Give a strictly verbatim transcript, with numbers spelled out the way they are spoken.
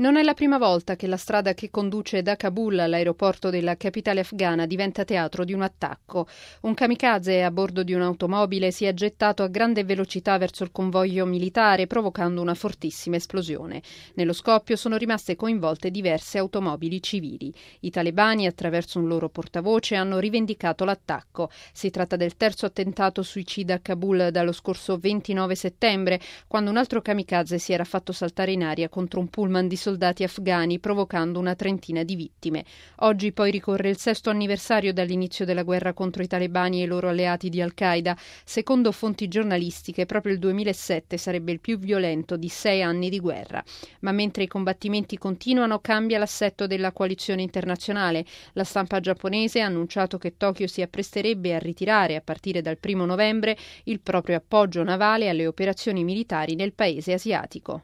Non è la prima volta che la strada che conduce da Kabul all'aeroporto della capitale afghana diventa teatro di un attacco. Un kamikaze a bordo di un'automobile si è gettato a grande velocità verso il convoglio militare, provocando una fortissima esplosione. Nello scoppio sono rimaste coinvolte diverse automobili civili. I talebani, attraverso un loro portavoce, hanno rivendicato l'attacco. Si tratta del terzo attentato suicida a Kabul dallo scorso ventinove settembre, quando un altro kamikaze si era fatto saltare in aria contro un pullman di soldati afghani, provocando una trentina di vittime. Oggi poi ricorre il sesto anniversario dall'inizio della guerra contro i talebani e i loro alleati di Al-Qaeda. Secondo fonti giornalistiche, proprio il duemilasette sarebbe il più violento di sei anni di guerra. Ma mentre i combattimenti continuano, cambia l'assetto della coalizione internazionale. La stampa giapponese ha annunciato che Tokyo si appresterebbe a ritirare, a partire dal primo novembre, il proprio appoggio navale alle operazioni militari nel paese asiatico.